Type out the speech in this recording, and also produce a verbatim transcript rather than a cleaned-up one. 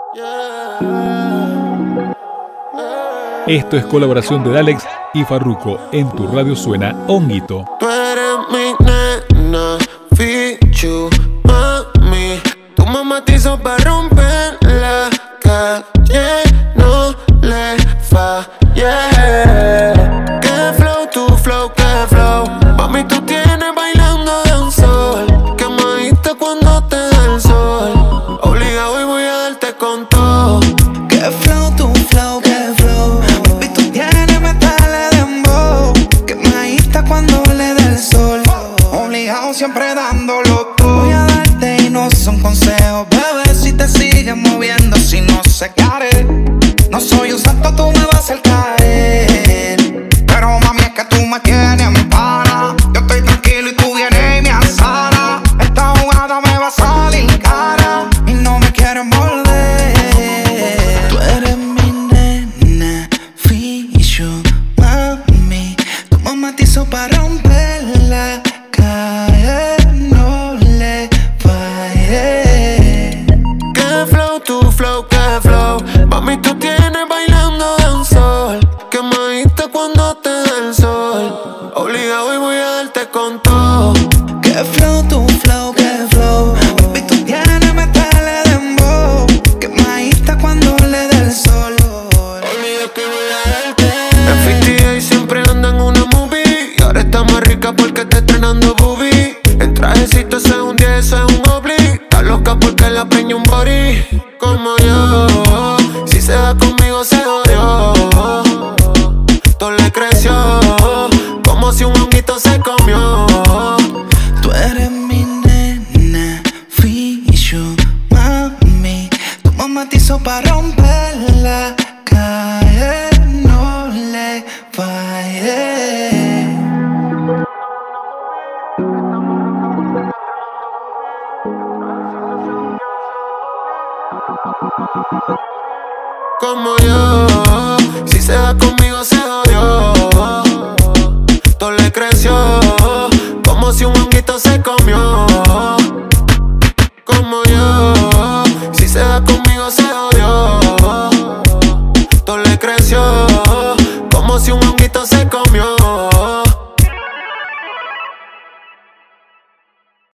Esto es colaboración de Dalex y Farruko. En tu radio suena Honguito. Tú eres mi nena, Fichu, mami. Tu mamá te hizo para romper la calle, no le fallé. Qué flow, tu flow, qué flow. Mami, tú tienes bailando dancehall. Quemadita cuando te da el sol. Obligado y voy a darte con todo. Qué flow, tu flow, qué flow. Papi, tú tienes metales de dembow. Quemadita cuando le da el sol. Obligado siempre dándolo todo. Voy a darte y no son consejos, bebé. Si te sigues moviendo, si no se cae. No soy un santo, tú me vas a hacer caer. Pero mami, es que tú me tienes en para. Yo estoy tranquilo y tú vienes y me asana. Esta jugada me va a salir cara y no me quieren volver. Tú eres mi nena, Fichu, mami. Tu mamá te hizo para romperla. Caer, no le fallé. Qué flow, tu flow, qué flow. Mami, tú tienes bailando dancehall. Quemadita cuando te da el sol. Obligado y voy a darte con todo. Qué flow, tu flow, qué flow. Papi, tú tienes metales de dembow. Quemadita cuando le da el sol. Olvida que voy a darte. En cincuenta y siempre anda en una movie. Y ahora está más rica porque está estrenando boobie. En trajecito ese es un diez, ese es un obli. Está loca porque la preña un body. Como yo, si se da conmigo se jodió. Todo le creció, como si un honguito se comió. Tú eres mi nena, Fichu, mami. Tu mamá te hizo para romperla. Caer, no le fallé. Como yo, si se da conmigo se jodió. Todo le creció, como si un honguito se comió. Como yo, si se da conmigo se jodió.